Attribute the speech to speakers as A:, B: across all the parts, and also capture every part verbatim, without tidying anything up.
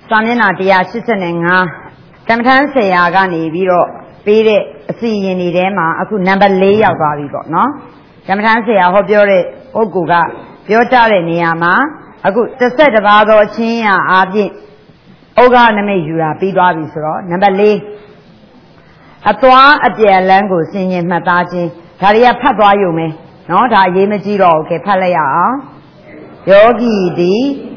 A: Samina Dia Shitanenga, Kamtan Sayagani, Viro, Pede, see in the Dema, Aku number lay of Bavigo, no? Kamtan Say, I hope you're Oguga, your Tare Niama, Aku, the set of other Chia, Abi, Oga Namejura, Bidavisro, number lay. A toa at the lango singing Mataji, Taria Papa Yume, not a Yemajiro, Kepalea, Yogi di.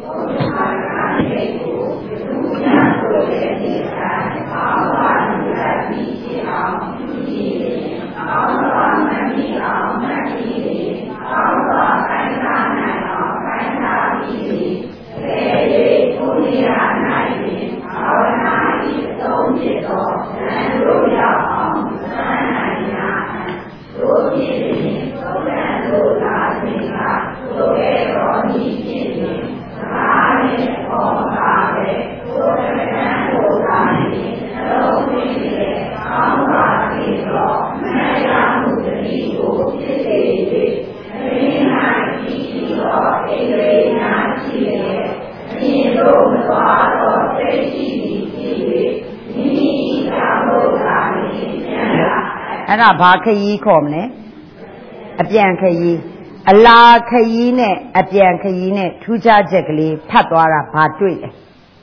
A: Ana Bakayi Comne, a Biancayi, a La Cayine, a Biancayine, Tuja Jegli, Patwara Patui.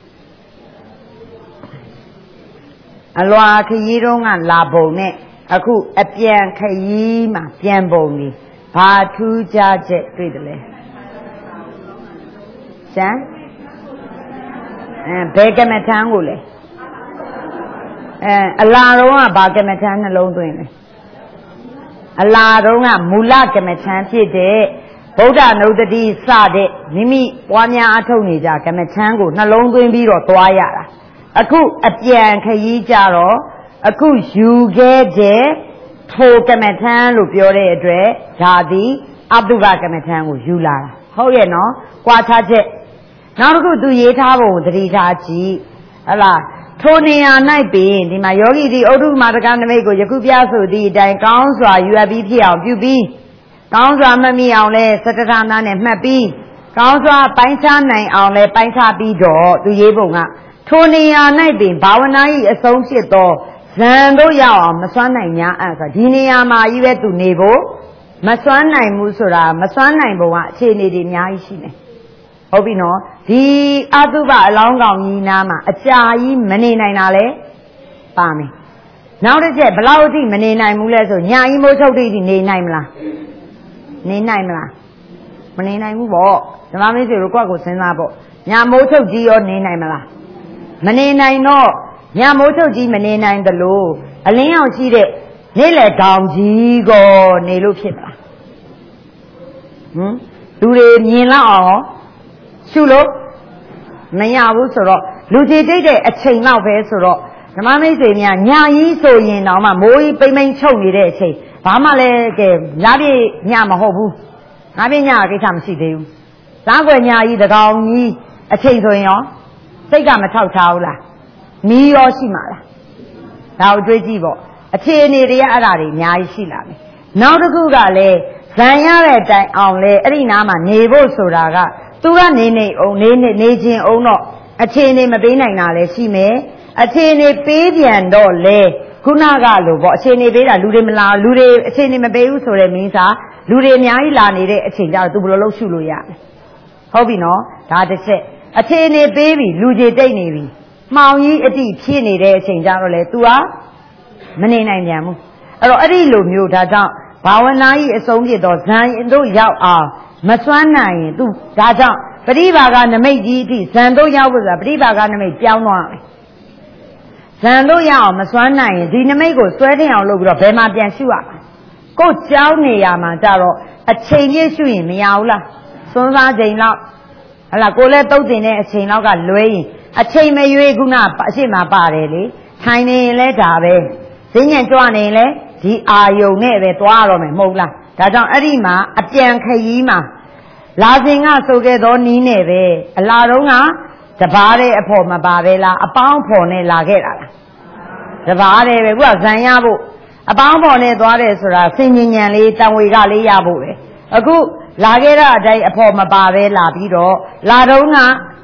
A: A Loa Cayirong and La Bone, a coup, a Biancayima, Biamboni, Patuja Jegli. San? And Begamatangule. A Laroa Bagamatan alone doing. A Laronga Mulaka Machanti de Boda no the D Sade, Nimi, Wanya Atonija, Kamatango, Nalong doing Biro, Toyara. A coup a Pian Kayijaro, a coup you get de Tokamatan, Lupiore Dre, Jadi, Abduvakamatango, Yula. How you know? Quataje. Now go do Yetavo, the Ritaji. Allah. Tony and night being the Mayogi, the Odu Mataganamego, Yakubiasu, the Dine Council, you have B P L, you be. Council Mammy Aule, Satana and Mappy. Council Painta Nine Aule, Painta Bido, to Yebunga. Tony and night being Bawanai, associate door. Zando Yao, Maswana, answer. Diniama, you had to Nebo. Maswana Musura, Maswana Boa, Chene de Nyashine. Obino, the Aduba along on Nama, a chai, many nine ale, Pami. Now the jet, Blauti, many nine mulas, or Yaimo Todi, Ne Naimla. Ne Naimla. Many nine walk. The Mammy Rukago Senabo. Yamoto G or Ne Naimla. Many nine no. Yamoto G, many nine the low. A lane see it. Nele down G go, Nelu Kipla. Hm? Do they mean now? Sulo, Nayabu Soro, Lucy did a chain now, Soro. The mammy said, Nai so yin, Nama, Moi, payment show me there, say, Pamale gave Nabi Yamahobu. Nabi Yaki come see you. Langua the gong, a chain so yon. Say, I'm a tau taula. Me or Shimala. Now, Drejivo, a chain area Arari, Nyai Shilami. Now the Gugale, Zanya that only, Erinama, Nevo Soraga. Tura nene o nene nejin o no a chene mabina nale she me a chene baby and dole kunaga lobo a chene beda ludemla lude a chene mabeu so le means a lude nyai la nede a change out to blow shulu ya hobby no that is it a chene baby lude day navy mao yi a deep chene de change out le tua mane nine yamu a adi lo mu da down bawanai is only those nine do yao are Maswana, do Dada, Paribaga and the Meiji, Sando Yao was a Paribaga and the Piano. Sando Yao, Maswana, Dinamego, sweating out logo of Bema Bianshua. Go Jiao Niyama Daro, a chain issue in Miaula. Sonza Jane Ala Gola Dodine, a chain of Louis, a chain may you guna, Pashima Barelli, tiny letter, sing and join the Ayo Neve, Tuarome, Mola. Dadang Arima, a Piancayima. Lazinga so get on Neve, a Laronga, the Bade upon Mabavela, a pound pone lagera. The Bade was Zanyabu, a pound pone Dore, singing and late and we got Yabu. A good Lagera day upon Mabave, Labido, Ladonga,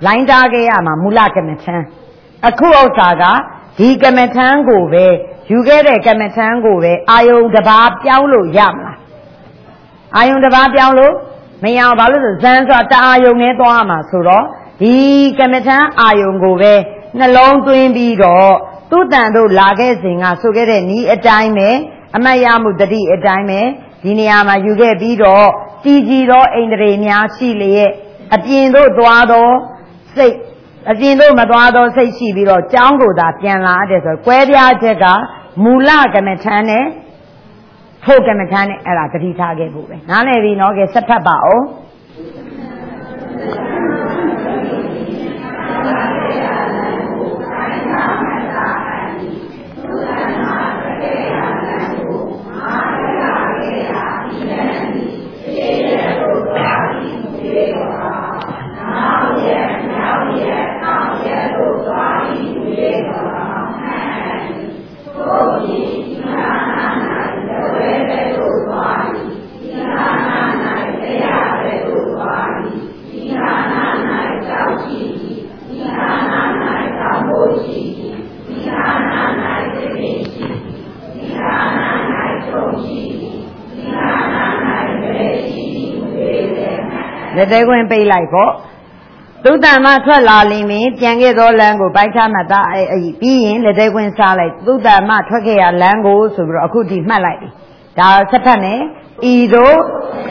A: လိုင်းတားခဲ့ရမှာမူလကမ္မထံအခုဥစ္စာကဒီကမ္မထံကိုပဲယူခဲ့တဲ့ကမ္မထံကိုပဲအာယုံတစ်ပါးပြောင်းလို့ရမလားအာယုံတစ်ပါးပြောင်းလို့မရအောင်ဘာလို့ဆိုဇန်ဆိုတာတအာယုံနဲ့သွားမှာဆိုတော့ဒီကမ္မထံအာယုံကိုပဲနှလုံးသွင်းပြီးတော့သူ့တန်တို့လာခဲ့စဉ်ကဆိုခဲ့တဲ့ဤအတိုင်းပဲအမတ်ရမှုတတိအတိုင်းပဲဒီနေရာမှာယူခဲ့ပြီးတော့တည်ကြည်သောအိန္ဒြေများရှိလျက်အပြင်သို့သွားသောစိတ်အပြင်သို့မသွားသောစိတ်ရှိပြီးတော့ကြောင်းကိုသာပြန်လာတယ်ဆိုကွဲပြားချက်ကမူလကမ္မထံနဲ့ဖို့ကမ္မထံနဲ့အဲ့ဒါတတိထားခဲ့ဖို့ပဲနားလည်ပြီနော်ကဲဆက်ဖတ်ပါဦးလက်သေးခွင်းပိတ်လိုက်ပေါ့သုတ္တမထွက်လာလိမ့်မယ်ပြန်ခဲ့သောလမ်းကိုပိုက်ချမှတ်သားအဲ့ပြီးရင်လက်သေးခွင်းစားလိုက်သုတ္တမထွက်ခဲ့ရလမ်းကိုဆိုပြီးတော့အခုဒီမှတ်လိုက်ပြီဒါဆက်ဖတ်မယ်ဤသို့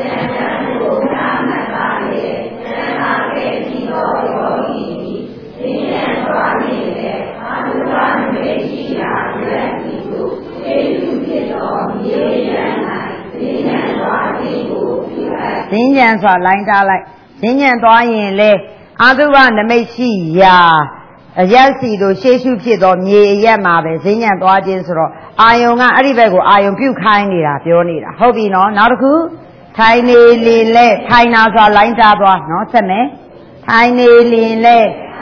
A: ဈဉ္ဉံဆိုတာလိုင်းတားလိုက်ဈဉ္ဉံသွားရင်လေအာသုဘနမိတ်ရှိရာအရက်စီတို့ရှေးရှုဖြစ်သောမြေအရက်မှာပဲဈဉ္ဉံသွားခြင်းဆိုတော့အာယုံကအဲ့ဒီဘက်ကိုအာယုံပြုတ်ခိုင်းနေတာပြောနေတာဟုတ်ပြီနော်နောက်တစ်ခုထိုင်နေလင်လဲထိုင်နာဆိုတာလိုင်းတားသွားနော်ဆက်မယ်ထိုင်နေလင်လဲ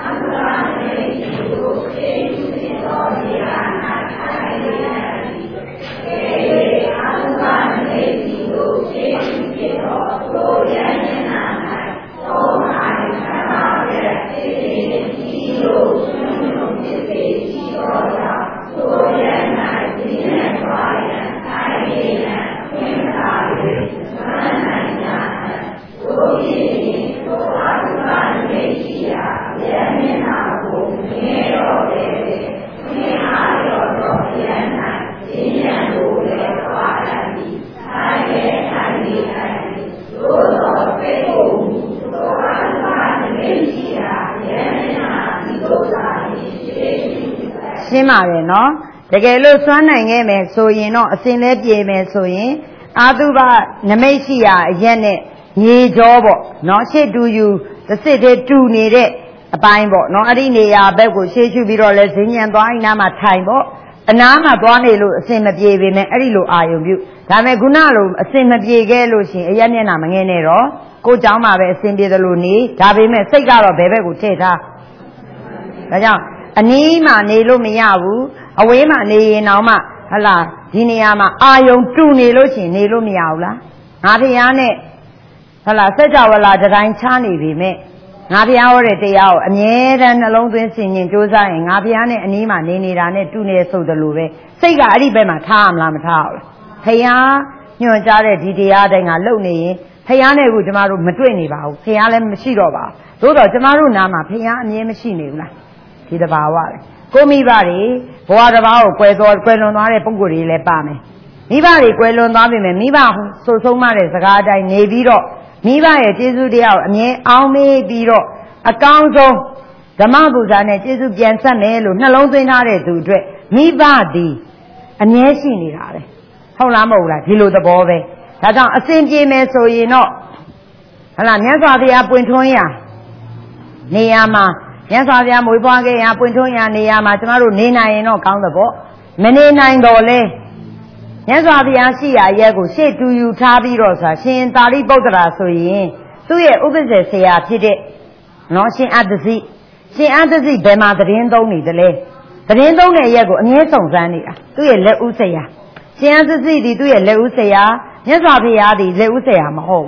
A: ရှင်းပါရဲ့နော်တကယ်လို့စွမ်းနိုင်ခဲ့မယ်ဆိုရင်တော့အစဉ်လဲပြေမယ်ဆိုရင်အာသုဘနမိတ်ရှိရာအရက်နဲ့မြေကြောပေါ့နော်ရှေ့တူယူတစ်စစ်တည်းတူနေတဲ့အပိုင်းပေါ့နော်အဲ့ဒီနေရာဘက်ကိုရှေ့ရှုပြီးတော့လဲဈဉ္ဉံသွားရင်နားမှာထိုင်ပေါ့အနားမှာသွားနေလို့အစဉ်မပြေပေမဲ့အဲ့ဒီလိုအာယုံပြုဒါပေမဲ့ခုနလိုအစဉ်မပြေခဲ့လို့ရှိရင်အရက်မျက်နှာမငဲနဲ့တော့ကိုเจ้าမှာပဲအစဉ်ပြေသလိုနေဒါပေမဲ့စိတ်ကတော့ဘယ်ဘက်ကိုထည့်ထားဒါကြောင့်အနီးမှာနေလို့မရဘူးအဝေးမှာနေရင်တော့မှဟလာဒီနေရာမှာအာယုံတူနေလို့ရှိရင်နေလို့မရဘူးလားငါဖျားနဲ့ဟလာစัจ java လာတိုင်းချားနေပြီမဲ့ငါဖျားဟောတဲ့တရားကိုအမြဲတမ်းနှလုံးသွင်းဆင်ញင်ကြိုးစားရင်ငါဖျားနဲ့အနီးမှာနေနေတာနဲ့တူနေဆိုတယ်လို့ပဲစိတ်ကအဲ့ဒီဘက်မှာထားရမလားမထားဘူးလားဖျားညွှန်ကြားတဲ့ဒီတရားတိုင်းကလုံနေရင်ဖျားနဲ့ကိုကျမတို့မတွေ့နေပါဘူးဖျားလည်းမရှိတော့ပါဘူးသို့တော့ကျမတို့နားမှာဖျားအမြဲမရှိနေဘူးလားဒီတဘာဝလေကိုမိဘတွေဘဝတစ်ပါးကိုကွယ်တော်ကွယ်လွန်သွားတဲ့ပုဂ္ဂိုလ်တွေလည်းပါမယ်မိဘတွေကွယ်လွန်သွားပြီမယ်မိဘဆိုဆုံးမတဲ့စကားအတိုင်းနေပြီးတော့မိဘရဲ့ကျေးဇူးတရားကိုအမြဲအောင်းမေးပြီးတော့အကောင်းဆုံးဓမ္မပူဇာနဲ့ကျေးဇူးပြန်ဆက်မယ်လို့နှလုံးသွင်းထားတဲ့သူအတွက်မိဘသည်အမြဲရှိနေတာပဲဟုတ်လားမဟုတ်လားဒီလိုသဘောပဲဒါကြောင့်အစဉ်ပြေမယ်ဆိုရင်တော့ဟလာမြတ်စွာဘုရားပွင့်ထွန်းရာနေရာမှာမြတ်စွာဘုရားမွေးဖွားခဲ့ရာပွင့်ထွန်းရာနေရာမှာကျမတို့နေနိုင်ရင်တော့ကောင်းသဘောမနေနိုင်တော့လေမြတ်စွာဘုရားရှိရာရက်ကိုရှေ့တူယူထားပြီးတော့ဆိုတာရှင်သာရိပုတ္တရာဆိုရင်သူ့ရဲ့ဥပ္ပဇ္ဇေဆရာဖြစ်တဲ့နော်ရှင်အတ္တစီရှင်အတ္တစီဘယ်မှာသတင်းသုံးနေသလဲသတင်းသုံးတဲ့ရက်ကိုအမြဲစုံစမ်းနေတာသူ့ရဲ့လက်ဦးဆရာရှင်အတ္တစီဒီသူ့ရဲ့လက်ဦးဆရာမြတ်စွာဘုရားဒီလက်ဦးဆရာမဟုတ်ဘူး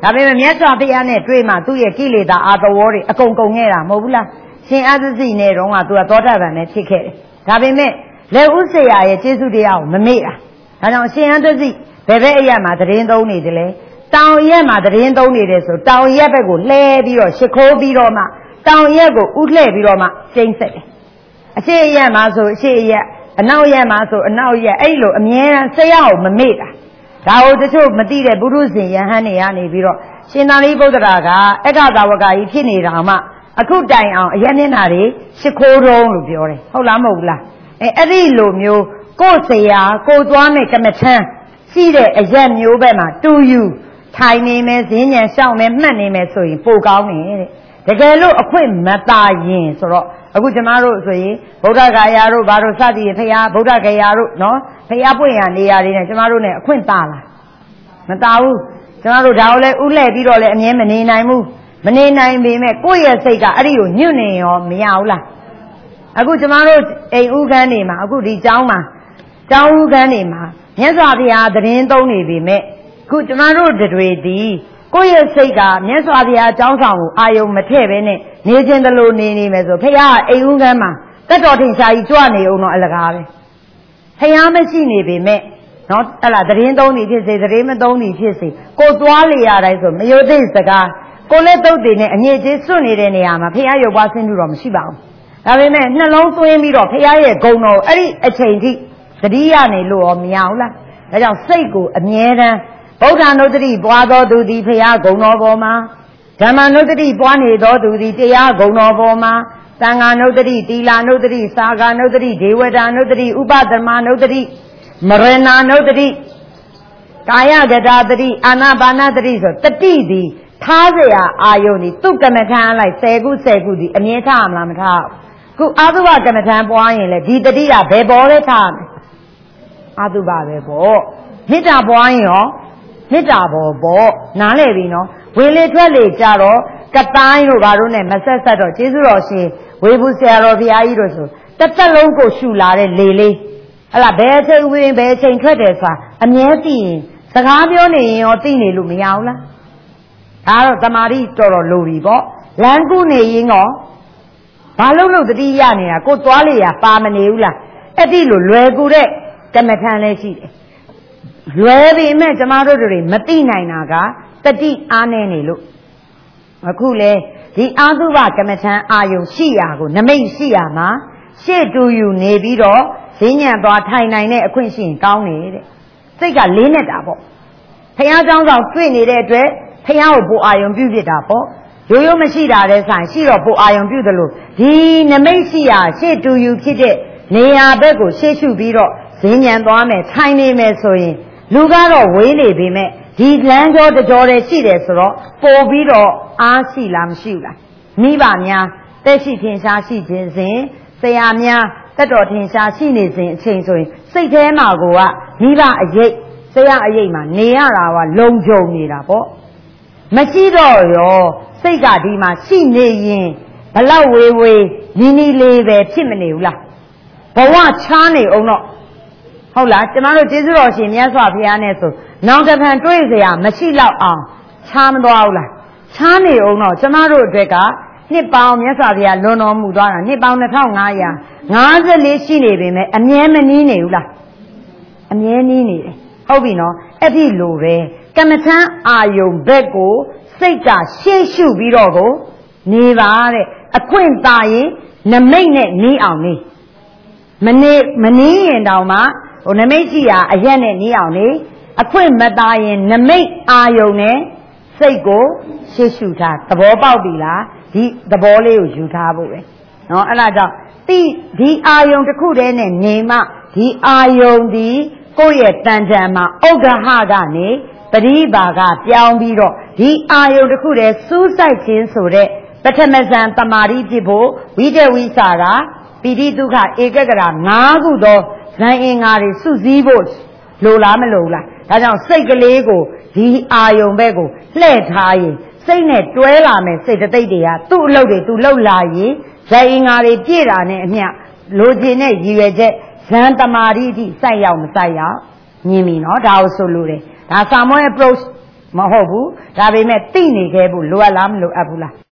A: ဒါပေမဲ့မြတ်စွာဘုရားနဲ့တွေ့မှသူ့ရဲ့ကိလေသာအာသဝေါတွေအကုန်ကုန်ခဲ့တာမဟုတ်ဘူးလားရှင်အသစီနဲ့တုန်းကသူကသောတာပန်နဲ့ဖြစ်ခဲ့တယ်ဒါပေမဲ့လက်ဥစရာရဲ့ကျေးဇူးတရားကိုမမေ့တာဒါကြောင့်ရှင်အသစီဘယ်ဘက်အရက်မှာတရင်သုံးနေတယ်လဲတောင်ရက်မှာတရင်သုံးနေတယ်ဆိုတောင်ရက်ဘက်ကိုလှဲပြီးတော့ရှ िख ိုးပြီးတော့မှတောင်ရက်ကိုဥလှဲ့ပြီးတော့မှကျိန်းဆက်တယ်အရှိအရက်မှာဆိုအရှိအရက်အနောက်ရက်မှာဆိုအနောက်ရက်အဲ့လိုအမြဲတမ်းဆရာကိုမမေ့တာဒါကိုတချို့မသိတဲ့ပုရုဇဉ်ယဟန်တွေကနေပြီးတော့ရှင်သာရိပုတ္တရာကအက္ခသာဝကကြီးဖြစ်နေတာမှအခုတိုင်အောင်အရက်မျက်နှာတွေရှ िख ိုးတုံးလို့ပြောတယ်ဟုတ်လားမဟုတ်ဘူးလားအဲအဲ့ဒီလိုမျိုးကိုယ်ဆရာကိုသွားမဲ့ကမ္မထမ်းရှိတဲ့အရက်မျိုးဘက်မှာတူယူထိုင်နေမယ်ဈဉ္ဉံရှောက်မယ်မှတ်နေမယ်ဆိုရင်ပိုကောင်းတယ်တဲ့တကယ်လို့အခွင့်မသာရင်ဆိုတော့အခုကျမတို့ဆိုရင်ဗုဒ္ဓဂါယာတို့ဘာတို့စသည်ဖရာဗုဒ္ဓဂယာတို့နော်ဖရာပွင့်ရနေရာတွေနဲ့ကျမတို့ ਨੇ အခွင့်သာလားမသာဘူးကျမတို့ဒါကိုလည်းဥလှဲ့ပြီးတော့လည်းအမြဲမနေနိုင်ဘူးမနေနိုင်ပေမဲ့ကိုယ့်ရဲ့စိတ်ကအဲ့ဒီကိုညွတ်နေရောမရဘူးလားအခုကျမတို့အိမ်ဥခန်းနေမှာအခုဒီကျောင်းမှာကျောင်းဥခန်းနေမှာမြတ်စွာဘုရားသတင်းသုံးနေပေမဲ့အခုကျမတို့တွေဒီကိုယ့်ရဲ့စိတ်ကမြတ်စွာဘုရားအကြောင်းဆောင်ကိုအာယုံမထည့်ပဲနဲ့နေခြင်းတလို့နေနေမယ်ဆိုဖခင်အိမ်ဦးခန်းမှာတက်တော်ထင်ရှားကြီးကြွနေအောင်တော့အလကားပဲဖခင်မရှိနေပေမဲ့နော်အဲ့လားသတင်းသုံးနေဖြစ်စေသတင်းမသုံးနေဖြစ်စေကိုသွားလေရတိုင်းဆိုမယုတ်သိစကားကိုလည်းတုတ်တည်နဲ့အငြိကျေးစွန့်နေတဲ့နေရာမှာဖခင်ရုပ်ပွားဆင်းမှုတော့မရှိပါဘူးဒါပေမဲ့နှလုံးသွင်းပြီးတော့ဖခင်ရဲ့ဂုဏ်တော်အဲ့ဒီအချိန်ထိသတိရနေလို့ရောမရဘူးလားဒါကြောင့်စိတ်ကိုအမြဲတမ်းဗုဒ္ဓနုတ္တိပွားတော်သူသည်ဖရာဂုဏ်တော်ပေါ်မှာဓမ္မနုတ္တိပွားနေတော်သူသည်တရားဂုဏ်တော်ပေါ်မှာသံဃာနုတ္တိတီလာနုတ္တိစာဃာနုတ္တိဒေဝတာနုတ္တိဥပဒမနုတ္တိမရဏနုတ္တိကာယကတာတတိအာနာပါနတတိဆိုတတိသည်ထားเสียအာယုန်ဒီသူ့ကမ္မထမ်းလိုက်ဆယ်ခုဆယ်ခုဒီအမြဲထားမလားမထားခုအာသုဘကမ္မထမ်းပွားရင်လေဒီတတိကဘယ်ပေါ်လဲထားမယ်အာသုဘပဲပေါ့မေတ္တာပွားရင်ရောမေတ္တာပေါ်ပေါ့နားလည်ပြီနော်ဝေလေထွက်လေကြတော့ကတိုင်းတို့ဘာတို့နဲ့မဆက်ဆက်တော့ကျေးဇူးတော်ရှင်ဝေဘူးဆရာတော်ဘုရားကြီးတို့ဆိုတစ်သက်လုံးကိုရှူလာတဲ့လေလေးဟလာဘယ်အချိန်ဝင်ဘယ်အချိန်ထွက်တယ်ဆိုတာအမြဲသိရင်စကားပြောနေရင်ရောသိနေလို့မရဘူးလားဒါတော့တမာတိတော်တော်လိုပြီပေါ့လမ်းကူးနေရင်ရောဘာလို့လို့တတိယနေတာကိုသွားလေရပါမနေဘူးလားအဲ့ဒီလိုလွယ်ကူတဲ့ကမ္မထန်လည်းရှိတယ်လွယ်ပေမဲ့ကျမတို့တွေမသိနိုင်တာကတတိအားနေနေလို့အခုလေဒီအာသုဘကမ္မထံအာယုံရှိရာကိုနမိတ်ရှိရာမှာရှေ့တူယူနေပြီးတော့ဈဉ္ဉံသွားထိုင်နိုင်တဲ့အခွင့်ရှိရင်ကောင်းနေတဲ့စိတ်ကလေးနေတာပေါ့ဖះเจ้าဆောင်တွေ့နေတဲ့အတွက်ဖះကိုပို့အာယုံပြုဖြစ်တာပေါ့ရိုးရိုးမရှိတာတဲ့ဆိုင်ရှိတော့ပို့အာယုံပြုတယ်လို့ဒီနမိတ်ရှိရာရှေ့တူယူဖြစ်တဲ့နေရာဘက်ကိုရှေ့ရှုပြီးတော့ဈဉ္ဉံသွားမယ်ထိုင်နေမယ်ဆိုရင်လူကတော့ဝေးနေပေမဲ့ဒီလမ်းကြောတကြောတဲ့ရှိတယ်ဆိုတော့ပို့ပြီးတော့အားရှိလားမရှိဘူးလားမိဘများတက်ရှိထင်ရှားရှိခြင်းစဉ်ဆရာများတက်တော်ထင်ရှားရှိနေစဉ်အချိန်ဆိုရင်စိတ်ထဲမှာကိုကမိဘအရေးဆရာအရေးမှာနေရတာကလုံခြုံနေတာပေါ့မရှိတော့ရောစိတ်ကဒီမှာရှိနေရင်ဘလောက်ဝေးဝေးနီးနီးလေးပဲဖြစ်မနေဘူးလားဘဝချားနေအောင်တော့ဟုတ်လားကျမတို့ကျေးဇူးတော်ရှင်မြတ်စွာဘုရားနဲ့ဆိုနောင်တဖန်တွေ့เสียမရှိတော့အောင်ချားမသွားဘူးလားချားနေအောင်တော့ကျမတို့အတွက်ကနှစ်ပေါင်းမြတ်စွာဘုရားလွန်တော်မူသွားတာနှစ်ပေါင်းနှစ်ထောင်ငါးရာငါးဆယ်လေးရှိနေပေမဲ့အမြဲမနီးနေဘူးလားအမြဲနီးနေတယ်ဟုတ်ပြီနော်အဲ့ဒီလိုပဲကမ္မထံအာယုံဘက်ကိုစိတ်ကရှေ့ရှုပြီးတော့ကိုနေပါတဲ့အခွင့်သာရင်နမိတ်နဲ့နီးအောင်နေမနေမနီးရင်တောင်မှဟိုနမိတ်ကြည့်ရအရက်နဲ့နီးအောင်နေအခွင့်မသာရင်နမိတ်အာယုံနဲ့စိတ်ကိုရှေ့ရှုထားသဘောပေါက်ပြီလားဒီသဘောလေးကိုယူထားဖို့ပဲနော်အဲ့ဒါကြောင့်ဒီဒီအာယုံတစ်ခုတည်းနဲ့နေမှဒီအာယုံဒီကိုယ့်ရဲ့တန်တန်မှာဥဒ္ဒဟကနေပရိပါကပြောင်းပြီးတော့ဒီအာယုံတစ်ခုတည်းစူးစိုက်ခြင်းဆိုတဲ့ပထမဇန်တမာတိဖြစ်ဖို့ဝိတဝိစာကပိဋိဒုက္ခဧကဂရ၅ခုသောဇန်အင်္ဂါတွေစုစည်းဖို့လိုလားမလိုလားဒါကြောင့်စိတ်ကလေးကိုဒီအာယုံဘက်ကိုလှည့်ထားရင်စိတ်နဲ့တွဲလာမယ်စိတ်တသိက်တွေကသူ့အလုပ်တွေသူလှုပ်လာရင်ဇန်အင်္ဂါတွေပြည့်တာနဲ့အမျှလိုချင်တဲ့ရည်ရွယ်ချက်ဇန်တမာတိအထိစိုက်ရောက်မစိုက်ရောက်မြင်ပြီနော်ဒါကိုဆိုလိုတယ်ဒါ Samuel approach မဟုတ်ဘူးဒါပေမဲ့သိနေခဲ့ဖို့လိုအပ်လားမလိုအပ်ဘူးလား